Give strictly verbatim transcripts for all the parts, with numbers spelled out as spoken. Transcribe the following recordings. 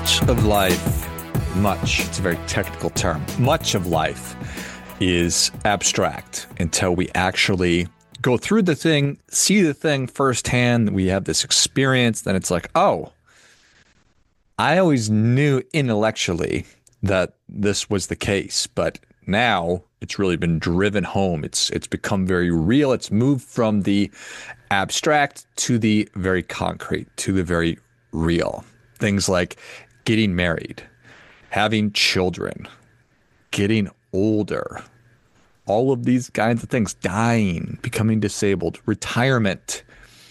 Much of life, much, it's a very technical term, much of life is abstract until we actually go through the thing, see the thing firsthand. We have this experience, then it's like, oh, I always knew intellectually that this was the case, but now it's really been driven home. It's it's become very real. It's moved from the abstract to the very concrete, to the very real. Things like getting married, having children, getting older, all of these kinds of things, dying, becoming disabled, retirement.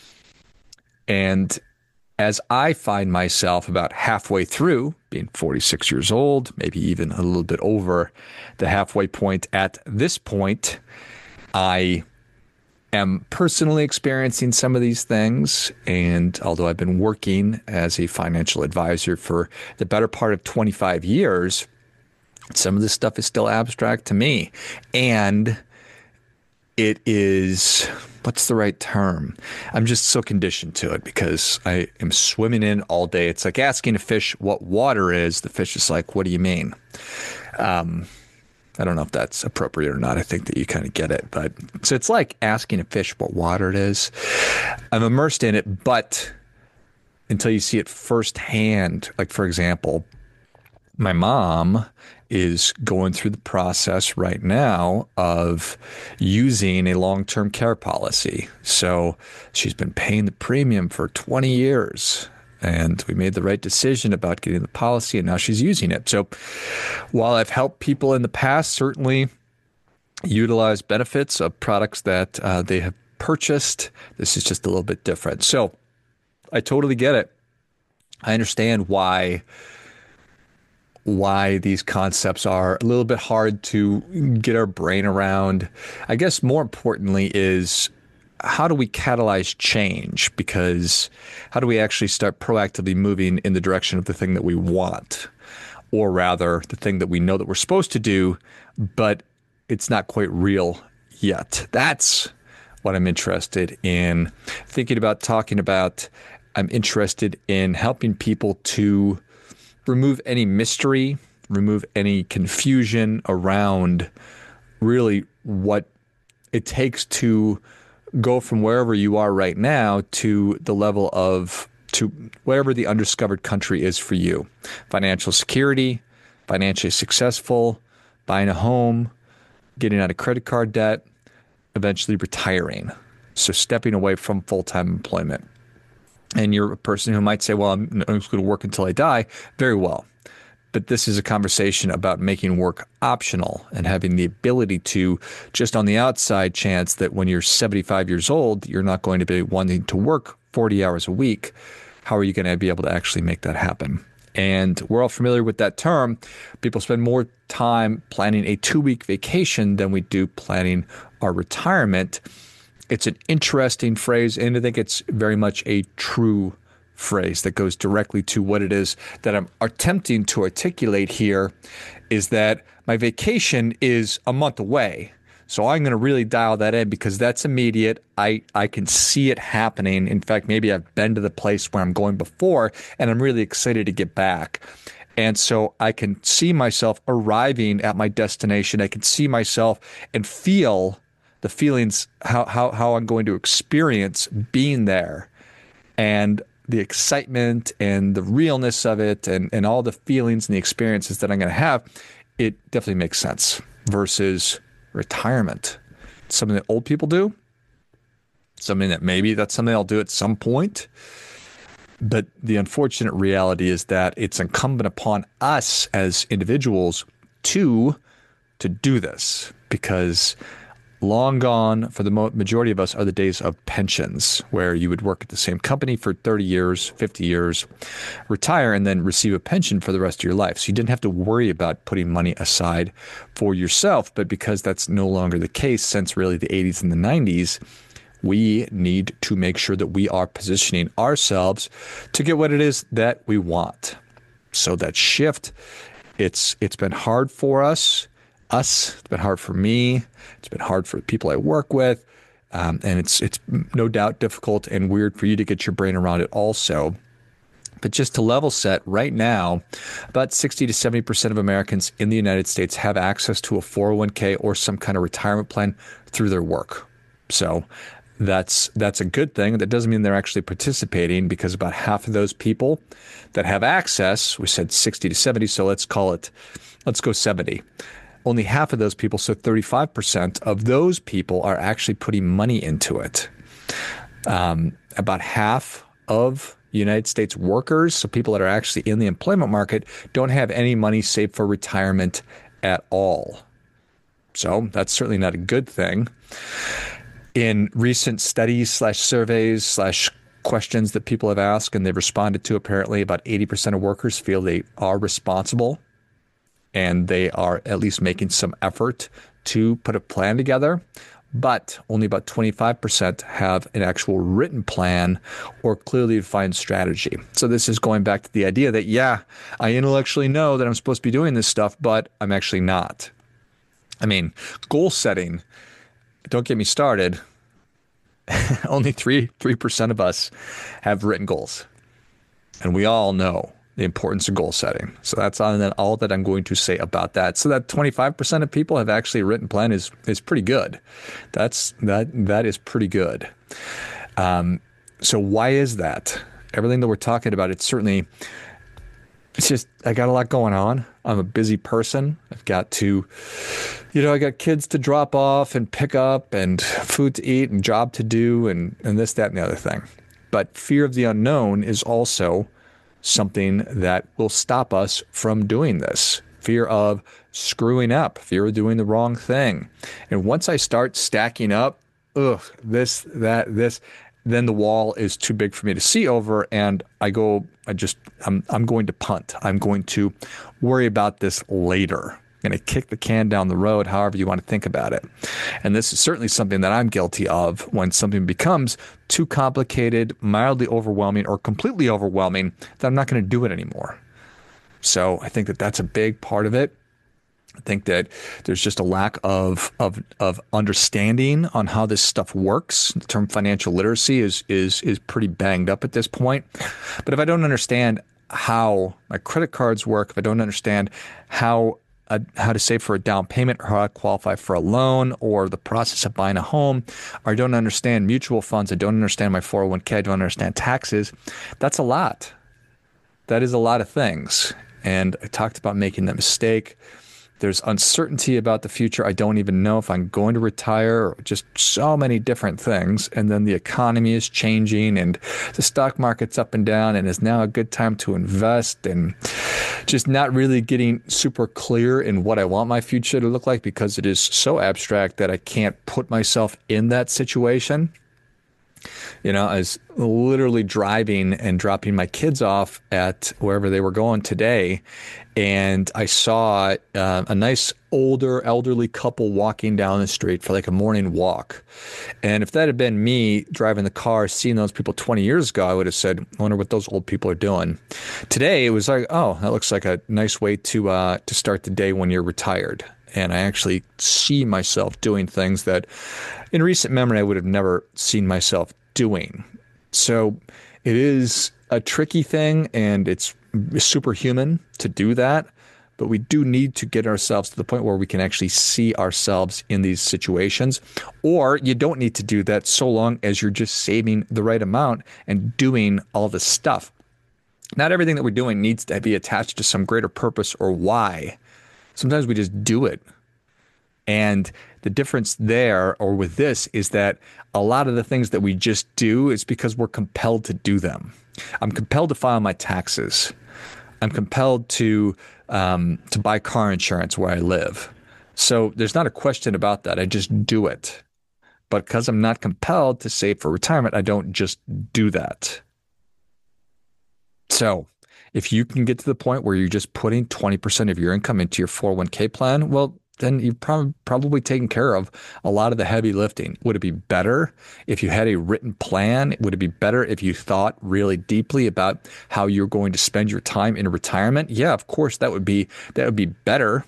And as I find myself about halfway through, being forty-six years old, maybe even a little bit over the halfway point at this point, I am personally experiencing some of these things. And although I've been working as a financial advisor for the better part of twenty-five years, some of this stuff is still abstract to me. And it is, what's the right term? I'm just so conditioned to it because I am swimming in all day. It's like asking a fish what water is. The fish is like, what do you mean? Um, I don't know if that's appropriate or not. I think that you kind of get it. But so it's like asking a fish what water it is. I'm immersed in it, but until you see it firsthand, like for example, my mom is going through the process right now of using a long-term care policy. So she's been paying the premium for twenty years, and we made the right decision about getting the policy, and now she's using it. So while I've helped people in the past certainly utilize benefits of products that uh, they have purchased, this is just a little bit different. So I totally get it. I understand why why these concepts are a little bit hard to get our brain around. I guess more importantly is, how do we catalyze change? Because how do we actually start proactively moving in the direction of the thing that we want? Or rather, the thing that we know that we're supposed to do, but it's not quite real yet. That's what I'm interested in thinking about, talking about. I'm interested in helping people to remove any mystery, remove any confusion around really what it takes to go from wherever you are right now to the level of, to wherever the undiscovered country is for you. Financial security, financially successful, buying a home, getting out of credit card debt, eventually retiring. So stepping away from full-time employment. And you're a person who might say, well, I'm, I'm just going to work until I die. Very well. But this is a conversation about making work optional and having the ability to, just on the outside chance that when you're seventy-five years old, you're not going to be wanting to work forty hours a week. How are you going to be able to actually make that happen? And we're all familiar with that term. People spend more time planning a two-week vacation than we do planning our retirement. It's an interesting phrase, and I think it's very much a true phrase that goes directly to what it is that I'm attempting to articulate here, is that my vacation is a month away. So I'm going to really dial that in because that's immediate. I, I can see it happening. In fact, maybe I've been to the place where I'm going before, and I'm really excited to get back. And so I can see myself arriving at my destination. I can see myself and feel the feelings, how, how, how I'm going to experience being there, and the excitement and the realness of it, and, and all the feelings and the experiences that I'm going to have. It definitely makes sense versus retirement. Something that old people do, something that maybe that's something I'll do at some point. But the unfortunate reality is that it's incumbent upon us as individuals to, to do this, because long gone for the majority of us are the days of pensions, where you would work at the same company for thirty years, fifty years, retire, and then receive a pension for the rest of your life. So you didn't have to worry about putting money aside for yourself. But because that's no longer the case since really the eighties and the nineties, we need to make sure that we are positioning ourselves to get what it is that we want. So that shift, it's it's been hard for us. Us. It's been hard for me. It's been hard for the people I work with. Um, and it's it's no doubt difficult and weird for you to get your brain around it also. But just to level set, right now, about sixty to seventy percent of Americans in the United States have access to a four oh one k or some kind of retirement plan through their work. So that's that's a good thing. That doesn't mean they're actually participating, because about half of those people that have access, we said sixty to seventy, so let's call it, let's go seventy. Only half of those people, so thirty-five percent of those people are actually putting money into it. Um, about half of United States workers, so people that are actually in the employment market, don't have any money saved for retirement at all. So that's certainly not a good thing. In recent studies slash surveys slash questions that people have asked and they've responded to, apparently about eighty percent of workers feel they are responsible and they are at least making some effort to put a plan together. But only about twenty-five percent have an actual written plan or clearly defined strategy. So this is going back to the idea that, yeah, I intellectually know that I'm supposed to be doing this stuff, but I'm actually not. I mean, goal setting, don't get me started. Only three, 3% of us have written goals. And we all know the importance of goal setting. So that's all that I'm going to say about that. So that twenty-five percent of people have actually written plan is is pretty good. That's that that is pretty good. Um, so why is that? Everything that we're talking about, it's certainly, it's just, I got a lot going on. I'm a busy person. I've got to, you know, I got kids to drop off and pick up and food to eat and job to do and, and this, that, and the other thing. But fear of the unknown is also something that will stop us from doing this. Fear of screwing up, fear of doing the wrong thing. And once I start stacking up, ugh, this, that, this, then the wall is too big for me to see over, and I go, I just, I'm, I'm going to punt. I'm going to worry about this later. I'm going to kick the can down the road, however you want to think about it. And this is certainly something that I'm guilty of when something becomes too complicated, mildly overwhelming, or completely overwhelming, that I'm not going to do it anymore. So I think that that's a big part of it. I think that there's just a lack of of of understanding on how this stuff works. The term financial literacy is is is pretty banged up at this point. But if I don't understand how my credit cards work, if I don't understand how uh, how to save for a down payment, or how I qualify for a loan, or the process of buying a home, or I don't understand mutual funds, I don't understand my four oh one k, I don't understand taxes, that's a lot. That is a lot of things. And I talked about making that mistake. There's uncertainty about the future. I don't even know if I'm going to retire, or just so many different things. And then the economy is changing and the stock market's up and down, and is now a good time to invest, and just not really getting super clear in what I want my future to look like, because it is so abstract that I can't put myself in that situation. You know, I was literally driving and dropping my kids off at wherever they were going today, and I saw uh, a nice older elderly couple walking down the street for like a morning walk. And if that had been me driving the car, seeing those people twenty years ago, I would have said, I wonder what those old people are doing. Today, it was like, oh, that looks like a nice way to uh, to start the day when you're retired. And I actually see myself doing things that in recent memory I would have never seen myself doing. So it is a tricky thing, and it's superhuman to do that. But we do need to get ourselves to the point where we can actually see ourselves in these situations. Or you don't need to do that, so long as you're just saving the right amount and doing all this stuff. Not everything that we're doing needs to be attached to some greater purpose or why. Sometimes we just do it. And the difference there, or with this, is that a lot of the things that we just do is because we're compelled to do them. I'm compelled to file my taxes. I'm compelled to um, to buy car insurance where I live. So there's not a question about that. I just do it. But because I'm not compelled to save for retirement, I don't just do that. So if you can get to the point where you're just putting twenty percent of your income into your four oh one k plan, well, then you've prob- probably taken care of a lot of the heavy lifting. Would it be better if you had a written plan? Would it be better if you thought really deeply about how you're going to spend your time in retirement? Yeah, of course, that would be that would be better.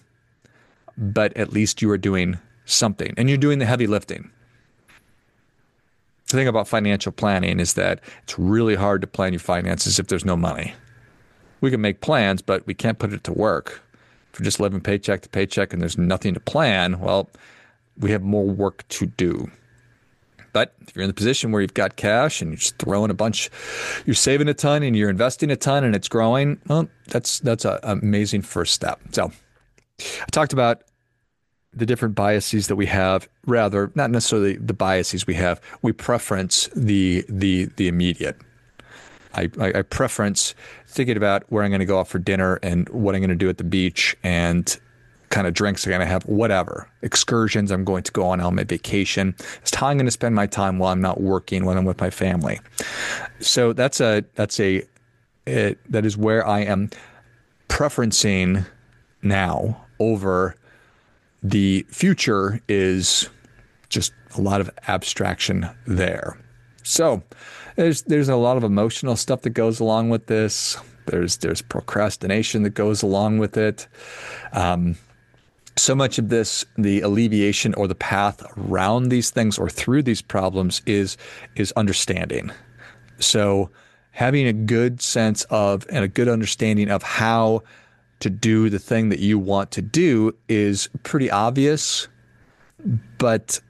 But at least you are doing something, and you're doing the heavy lifting. The thing about financial planning is that it's really hard to plan your finances if there's no money. We can make plans, but we can't put it to work. If we're just living paycheck to paycheck and there's nothing to plan, well, we have more work to do. But if you're in the position where you've got cash and you're just throwing a bunch, you're saving a ton and you're investing a ton and it's growing, well, that's that's an amazing first step. So I talked about the different biases that we have, rather not necessarily the biases we have. We preference the the the immediate. I, I, I preference thinking about where I'm going to go out for dinner and what I'm going to do at the beach and kind of drinks I'm going to have, whatever. Excursions I'm going to go on on my vacation. It's how I'm going to spend my time while I'm not working, when I'm with my family. So that's a that's a it, that is where I am preferencing now over the future. Is just a lot of abstraction there. So there's there's a lot of emotional stuff that goes along with this. There's there's procrastination that goes along with it. Um, so much of this, the alleviation or the path around these things or through these problems is is understanding. So having a good sense of and a good understanding of how to do the thing that you want to do is pretty obvious, but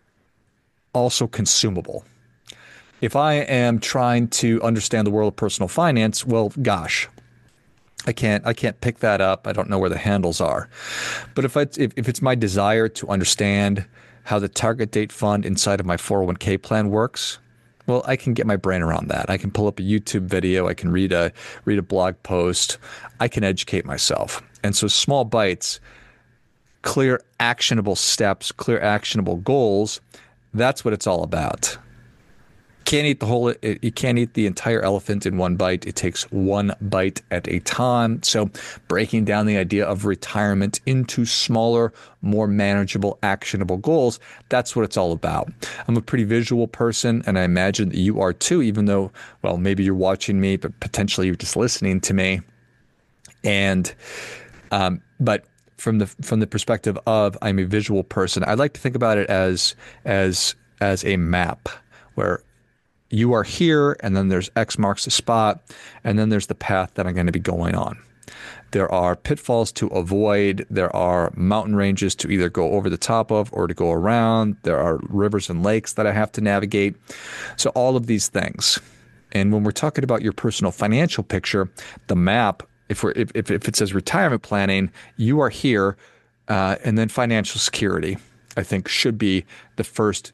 also consumable. If I am trying to understand the world of personal finance, well, gosh, I can't I can't pick that up. I don't know where the handles are. But if, I, if if it's my desire to understand how the target date fund inside of my four oh one k plan works, well, I can get my brain around that. I can pull up a YouTube video. I can read a read a blog post. I can educate myself. And so small bites, clear actionable steps, clear actionable goals, that's what it's all about. Can't eat the whole, you can't eat the entire elephant in one bite. It takes one bite at a time. So breaking down the idea of retirement into smaller, more manageable, actionable goals, that's what it's all about. I'm a pretty visual person, and I imagine that you are too, even though, well, maybe you're watching me, but potentially you're just listening to me. And, um, but from the, from the perspective of I'm a visual person, I like to think about it as, as, as a map where you are here, and then there's X marks the spot, and then there's the path that I'm going to be going on. There are pitfalls to avoid. There are mountain ranges to either go over the top of or to go around. There are rivers and lakes that I have to navigate. So all of these things. And when we're talking about your personal financial picture, the map, if we're if if, if it says retirement planning, you are here, uh, and then financial security, I think, should be the first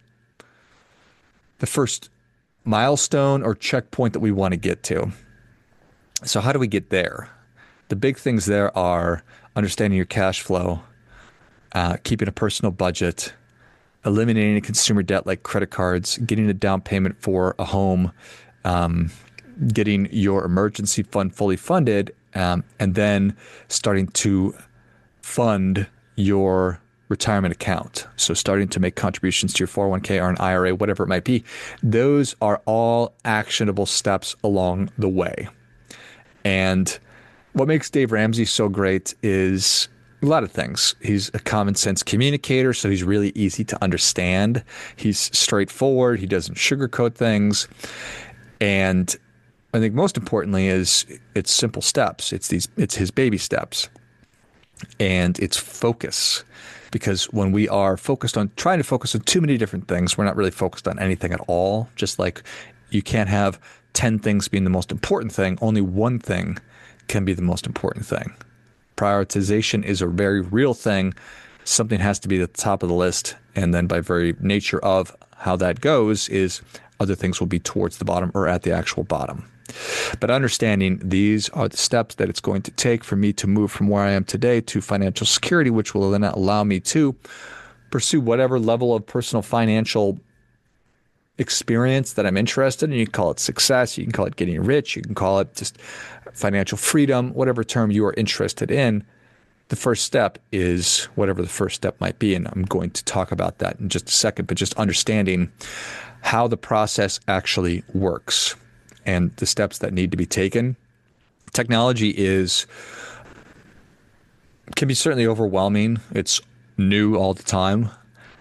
the first milestone or checkpoint that we want to get to. So how do we get there? The big things there are understanding your cash flow, uh, keeping a personal budget, eliminating consumer debt like credit cards, getting a down payment for a home, um, getting your emergency fund fully funded, um, and then starting to fund your retirement account. So starting to make contributions to your four oh one k or an I R A, whatever it might be. Those are all actionable steps along the way. And what makes Dave Ramsey so great is a lot of things. He's a common sense communicator, so he's really easy to understand. He's straightforward. He doesn't sugarcoat things. And I think most importantly is it's simple steps. It's these, it's his baby steps. And it's focus. Because when we are focused on trying to focus on too many different things, we're not really focused on anything at all. Just like you can't have ten things being the most important thing. Only one thing can be the most important thing. Prioritization is a very real thing. Something has to be at the top of the list. And then by very nature of how that goes is other things will be towards the bottom or at the actual bottom. But understanding these are the steps that it's going to take for me to move from where I am today to financial security, which will then allow me to pursue whatever level of personal financial experience that I'm interested in. You can call it success, you can call it getting rich, you can call it just financial freedom, whatever term you are interested in. The first step is whatever the first step might be, and I'm going to talk about that in just a second, but just understanding how the process actually works and the steps that need to be taken. Technology is can be certainly overwhelming. It's new all the time.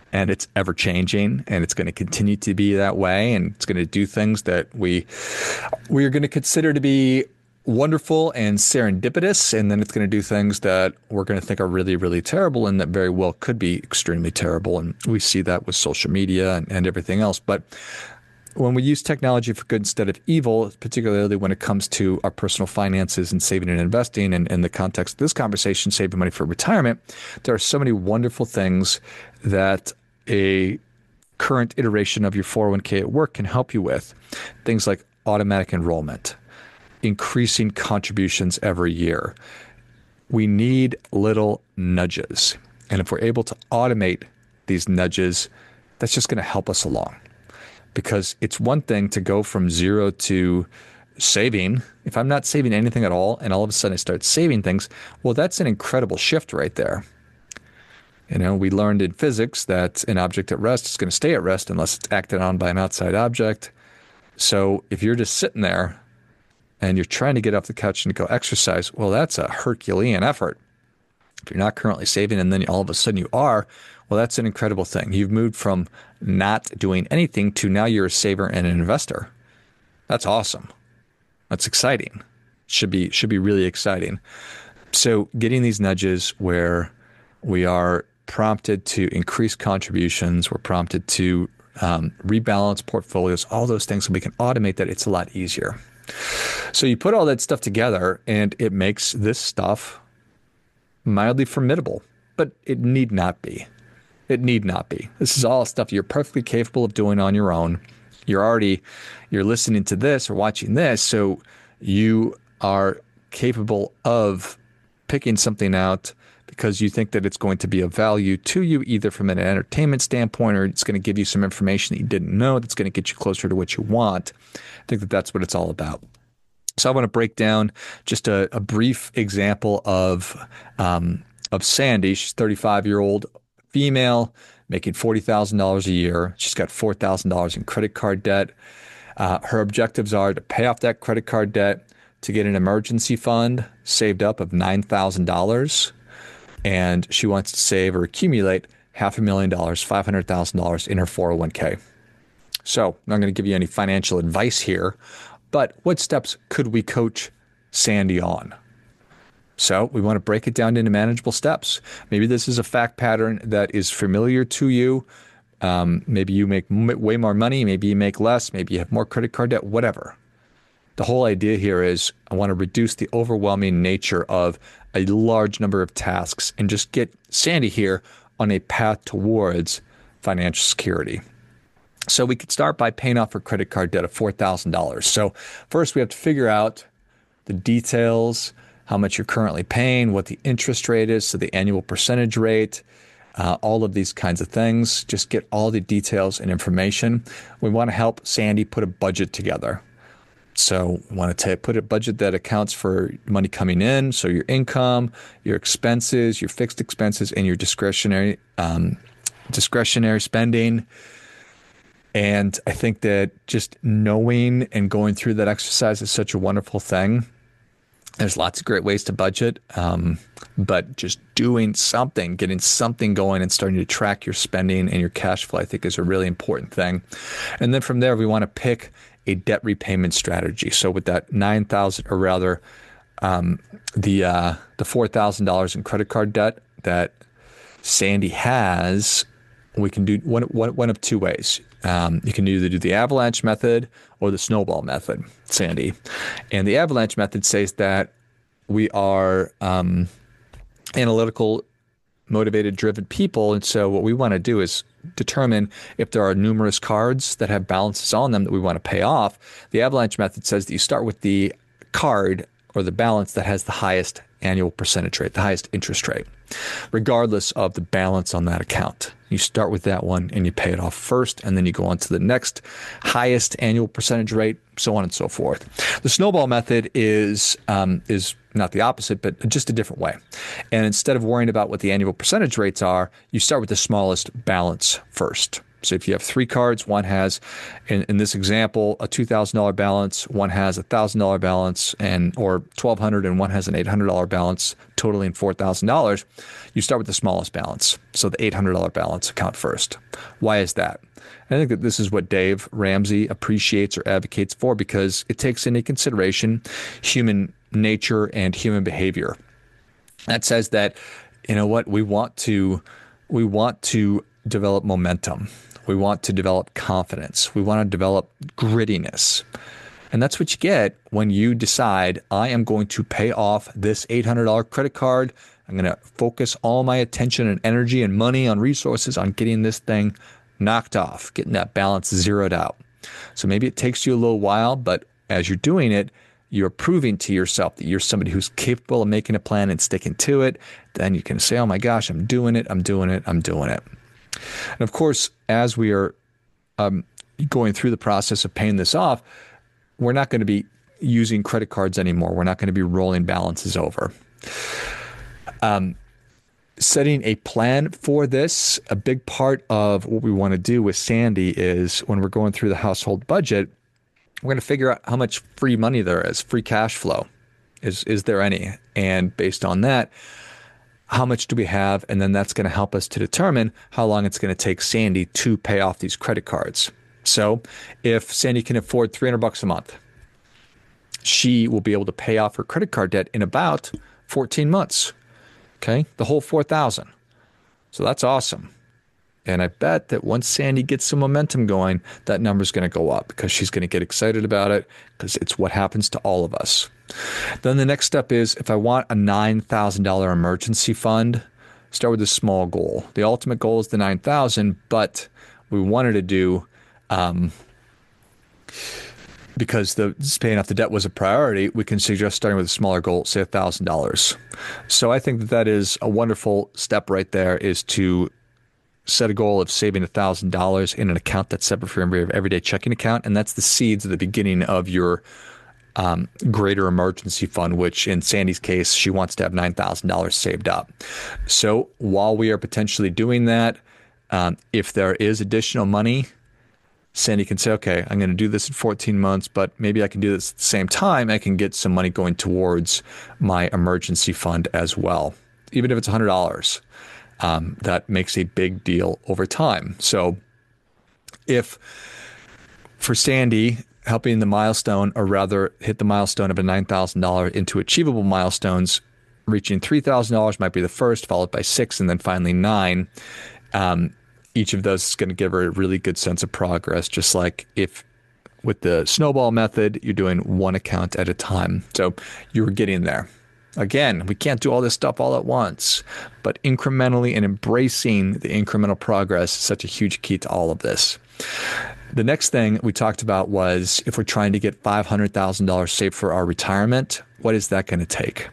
and it's ever changing, and it's going to continue to be that way, and it's going to do things that we we are going to consider to be wonderful and serendipitous, and then it's going to do things that we're going to think are really, really terrible, and that very well could be extremely terrible. And we see that with social media and, and everything else. But when we use technology for good instead of evil, particularly when it comes to our personal finances and saving and investing, and in the context of this conversation, saving money for retirement, there are so many wonderful things that a current iteration of your four oh one k at work can help you with. Things like automatic enrollment, increasing contributions every year. We need little nudges. And if we're able to automate these nudges, that's just going to help us along. Because it's one thing to go from zero to saving. If I'm not saving anything at all, and all of a sudden I start saving things, well, that's an incredible shift right there. You know, we learned in physics that an object at rest is going to stay at rest unless it's acted on by an outside object. So if you're just sitting there and you're trying to get off the couch and go exercise, well, that's a Herculean effort. If you're not currently saving and then all of a sudden you are, well, that's an incredible thing. You've moved from not doing anything to now you're a saver and an investor. That's awesome. That's exciting. Should be should be really exciting. So getting these nudges where we are prompted to increase contributions, we're prompted to um, rebalance portfolios, all those things, so we can automate that, it's a lot easier. So you put all that stuff together and it makes this stuff mildly formidable, but it need not be. It need not be. This is all stuff you're perfectly capable of doing on your own. You're already, you're listening to this or watching this, so you are capable of picking something out because you think that it's going to be of value to you, either from an entertainment standpoint, or it's going to give you some information that you didn't know that's going to get you closer to what you want. I think that that's what it's all about. So I want to break down just a, a brief example of um, of Sandy. She's a thirty-five-year-old female making forty thousand dollars a year. She's got four thousand dollars in credit card debt. Uh, her objectives are to pay off that credit card debt, to get an emergency fund saved up of nine thousand dollars, and she wants to save or accumulate half a million dollars, five hundred thousand dollars in her four oh one k. So I'm not going to give you any financial advice here, but what steps could we coach Sandy on? So we want to break it down into manageable steps. Maybe this is a fact pattern that is familiar to you. Um, maybe you make m- way more money. Maybe you make less. Maybe you have more credit card debt, whatever. The whole idea here is I want to reduce the overwhelming nature of a large number of tasks and just get Sandy here on a path towards financial security. So we could start by paying off her credit card debt of four thousand dollars. So first we have to figure out the details, how much you're currently paying, what the interest rate is, so the annual percentage rate, uh, all of these kinds of things. Just get all the details and information. We want to help Sandy put a budget together. So we want to put a budget that accounts for money coming in, so your income, your expenses, your fixed expenses, and your discretionary um, discretionary spending. And I think that just knowing and going through that exercise is such a wonderful thing. There's lots of great ways to budget, um, but just doing something, getting something going and starting to track your spending and your cash flow, I think is a really important thing. And then from there, we want to pick a debt repayment strategy. So with that nine thousand dollars, or rather um, the uh, the four thousand dollars in credit card debt that Sandy has, we can do one, one, one of two ways. Um, you can either do the avalanche method or the snowball method, Sandy. And the avalanche method says that we are um, analytical, motivated, driven people. And so what we want to do is determine if there are numerous cards that have balances on them that we want to pay off. The avalanche method says that you start with the card or the balance that has the highest annual percentage rate, the highest interest rate, regardless of the balance on that account. You start with that one and you pay it off first, and then you go on to the next highest annual percentage rate, so on and so forth. The snowball method is um, is not the opposite, but just a different way. And instead of worrying about what the annual percentage rates are, you start with the smallest balance first. So if you have three cards, one has, in, in this example, a two thousand dollars balance, one has a one thousand dollars balance, and or twelve hundred dollars, and one has an eight hundred dollars balance, totaling four thousand dollars, you start with the smallest balance. So the eight hundred dollars balance account first. Why is that? I think that this is what Dave Ramsey appreciates or advocates for, because it takes into consideration human nature and human behavior. That says that, you know what, we want to we want to develop momentum. We want to develop confidence. We want to develop grittiness. And that's what you get when you decide, I am going to pay off this eight hundred dollars credit card. I'm going to focus all my attention and energy and money on resources on getting this thing knocked off, getting that balance zeroed out. So maybe it takes you a little while, but as you're doing it, you're proving to yourself that you're somebody who's capable of making a plan and sticking to it. Then you can say, oh my gosh, I'm doing it, I'm doing it, I'm doing it. And of course, as we are um, going through the process of paying this off, we're not going to be using credit cards anymore. We're not going to be rolling balances over. Um, setting a plan for this, a big part of what we want to do with Sandy is when we're going through the household budget, we're going to figure out how much free money there is, free cash flow. Is, is there any? And based on that, how much do we have? And then that's going to help us to determine how long it's going to take Sandy to pay off these credit cards. So if Sandy can afford three hundred bucks a month, she will be able to pay off her credit card debt in about fourteen months. Okay, the whole four thousand. So that's awesome. And I bet that once Sandy gets some momentum going, that number's going to go up because she's going to get excited about it, because it's what happens to all of us. Then the next step is, if I want a nine thousand dollars emergency fund, start with a small goal. The ultimate goal is the nine thousand dollars, but we wanted to do, um, because the paying off the debt was a priority, we can suggest starting with a smaller goal, say one thousand dollars. So I think that that is a wonderful step right there, is to set a goal of saving one thousand dollars in an account that's separate from your everyday checking account. And that's the seeds at the beginning of your um, greater emergency fund, which in Sandy's case, she wants to have nine thousand dollars saved up. So while we are potentially doing that, um, if there is additional money, Sandy can say, okay, I'm going to do this in fourteen months, but maybe I can do this at the same time. I can get some money going towards my emergency fund as well, even if it's one hundred dollars. Um, that makes a big deal over time. So if for Sandy, helping the milestone, or rather hit the milestone of a nine thousand dollars into achievable milestones, reaching three thousand dollars might be the first, followed by six, and then finally nine. Um, each of those is going to give her a really good sense of progress, just like if with the snowball method, you're doing one account at a time. So you're getting there. Again, we can't do all this stuff all at once, but incrementally and embracing the incremental progress is such a huge key to all of this. The next thing we talked about was, if we're trying to get five hundred thousand dollars saved for our retirement, what is that going to take?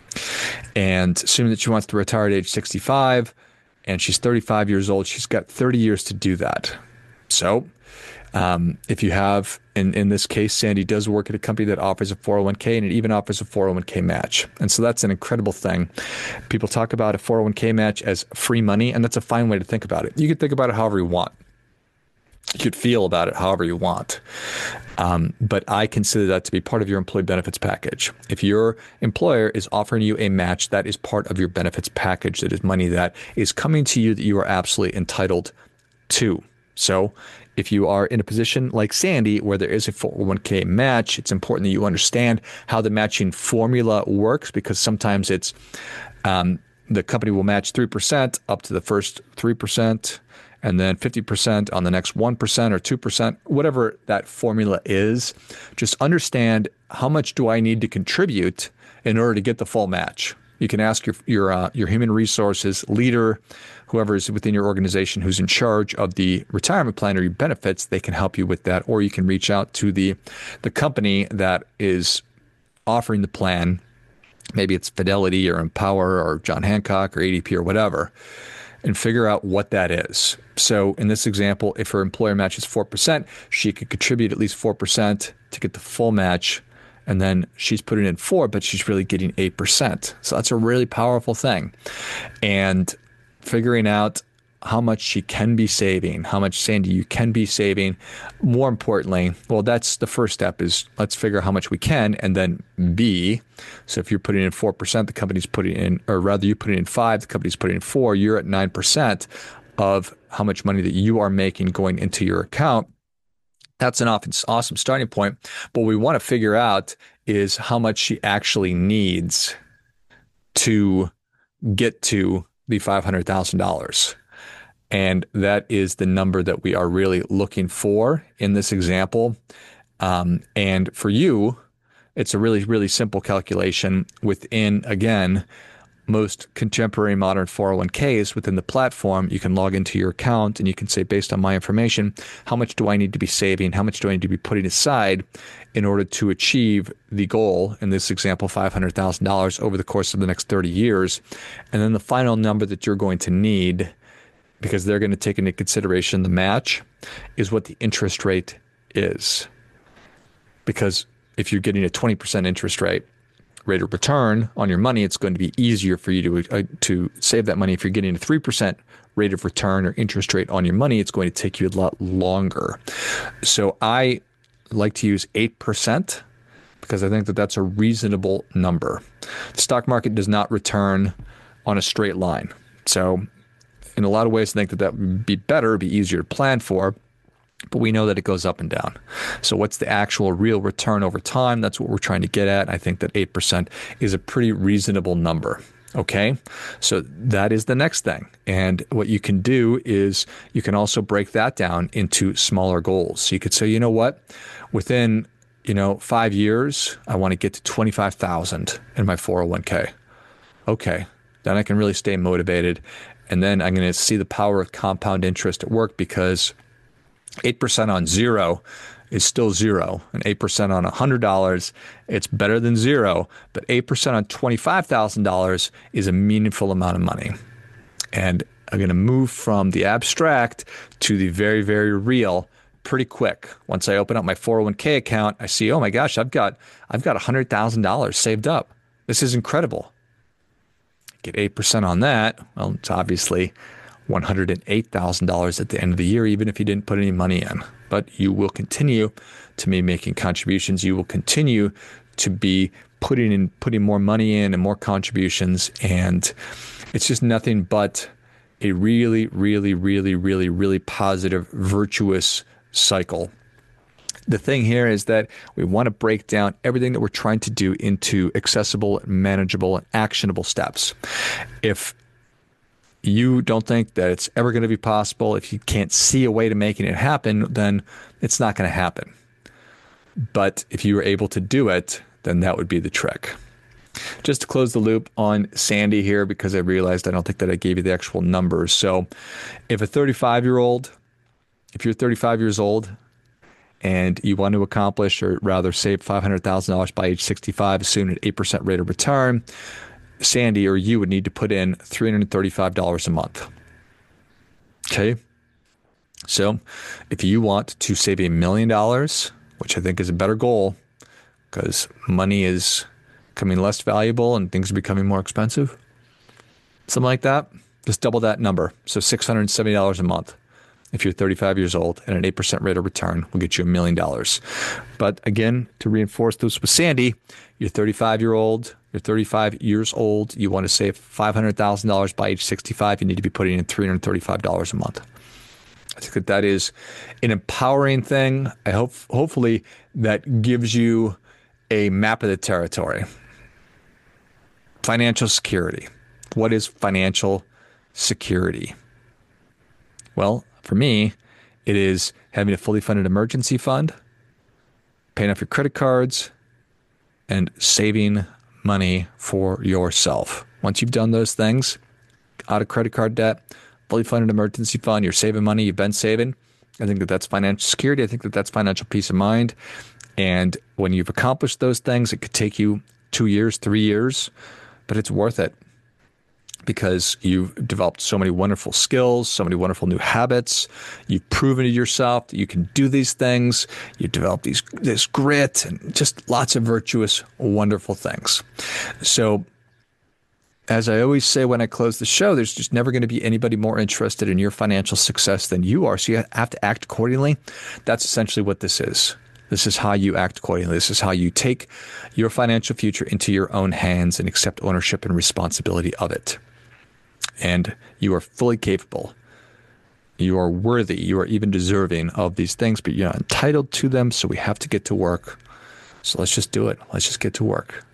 And assuming that she wants to retire at age sixty-five and she's thirty-five years old, she's got thirty years to do that. So Um, if you have, in, in this case, Sandy does work at a company that offers a four oh one k, and it even offers a four oh one k match. And so that's an incredible thing. People talk about a four oh one k match as free money, and that's a fine way to think about it. You could think about it however you want. You could feel about it however you want. Um, but I consider that to be part of your employee benefits package. If your employer is offering you a match, that is part of your benefits package. That is money that is coming to you that you are absolutely entitled to. So if you are in a position like Sandy where there is a four oh one k match, it's important that you understand how the matching formula works, because sometimes it's um, the company will match three percent up to the first three percent, and then fifty percent on the next one percent or two percent, whatever that formula is. Just understand, how much do I need to contribute in order to get the full match? You can ask your your uh, your human resources leader, whoever is within your organization who's in charge of the retirement plan or your benefits. They can help you with that, or you can reach out to the the company that is offering the plan. Maybe it's Fidelity or Empower or John Hancock or A D P or whatever, and figure out what that is. So in this example, if her employer matches four percent, she could contribute at least four percent to get the full match. And then she's putting in four, but she's really getting eight percent. So that's a really powerful thing. And figuring out how much she can be saving, how much, Sandy, you can be saving. More importantly, well, that's the first step, is let's figure out how much we can, and then B, so if you're putting in four percent, the company's putting in, or rather you put in five, the company's putting in four, you're at nine percent of how much money that you are making going into your account. That's an awesome starting point. But what we want to figure out is how much she actually needs to get to the five hundred thousand dollars. And that is the number that we are really looking for in this example. Um, and for you, it's a really, really simple calculation within, again, most contemporary modern four oh one k's within the platform. You can log into your account and you can say, based on my information, how much do I need to be saving? How much do I need to be putting aside in order to achieve the goal, in this example, five hundred thousand dollars over the course of the next thirty years? And then the final number that you're going to need, because they're going to take into consideration the match, is what the interest rate is. Because if you're getting a twenty percent interest rate, rate of return on your money, it's going to be easier for you to uh, to save that money. If you're getting a three percent rate of return or interest rate on your money, it's going to take you a lot longer. So I like to use eight percent because I think that that's a reasonable number. The stock market does not return on a straight line. So in a lot of ways, I think that that would be better, be easier to plan for. But we know that it goes up and down. So what's the actual real return over time? That's what we're trying to get at. I think that eight percent is a pretty reasonable number. Okay, so that is the next thing. And what you can do is you can also break that down into smaller goals. So you could say, you know what, within, you know, five years, I want to get to twenty-five thousand in my four oh one k. Okay, then I can really stay motivated. And then I'm going to see the power of compound interest at work, because eight percent on zero is still zero, and eight percent on one hundred dollars, it's better than zero, but eight percent on twenty-five thousand dollars is a meaningful amount of money. And I'm going to move from the abstract to the very, very real pretty quick. Once I open up my four oh one k account, I see, oh my gosh, I've got I've got one hundred thousand dollars saved up. This is incredible. Get eight percent on that. Well, it's obviously one hundred eight thousand dollars at the end of the year, even if you didn't put any money in. But you will continue to be making contributions. You will continue to be putting in, putting more money in and more contributions. And it's just nothing but a really, really, really, really, really positive, virtuous cycle. The thing here is that we want to break down everything that we're trying to do into accessible, manageable, and actionable steps. If you don't think that it's ever going to be possible, if you can't see a way to making it happen, then it's not going to happen. But if you were able to do it, then that would be the trick. Just to close the loop on Sandy here, because I realized I don't think that I gave you the actual numbers. So if a thirty-five-year-old, if you're thirty-five years old and you want to accomplish, or rather save five hundred thousand dollars by age sixty-five, assuming an eight percent rate of return, Sandy or you would need to put in three hundred thirty-five dollars a month. Okay. So if you want to save a million dollars, which I think is a better goal because money is becoming less valuable and things are becoming more expensive, something like that, just double that number. So six hundred seventy dollars a month. If you're thirty-five years old, and an eight percent rate of return will get you a million dollars. But again, to reinforce this with Sandy, you're thirty-five-year-old, you're thirty-five years old, you want to save five hundred thousand dollars by age sixty-five, you need to be putting in three hundred thirty-five dollars a month. I think that that is an empowering thing. I hope, hopefully, that gives you a map of the territory. Financial security. What is financial security? Well, for me, it is having a fully funded emergency fund, paying off your credit cards, and saving money for yourself. Once you've done those things, out of credit card debt, fully funded emergency fund, you're saving money, you've been saving. I think that that's financial security. I think that that's financial peace of mind. And when you've accomplished those things, it could take you two years, three years, but it's worth it. Because you've developed so many wonderful skills, so many wonderful new habits. You've proven to yourself that you can do these things. You develop these this grit and just lots of virtuous, wonderful things. So as I always say when I close the show, there's just never going to be anybody more interested in your financial success than you are. So you have to act accordingly. That's essentially what this is. This is how you act accordingly. This is how you take your financial future into your own hands and accept ownership and responsibility of it. And you are fully capable. You are worthy. You are even deserving of these things, but you're not entitled to them. So we have to get to work. So let's just do it. Let's just get to work.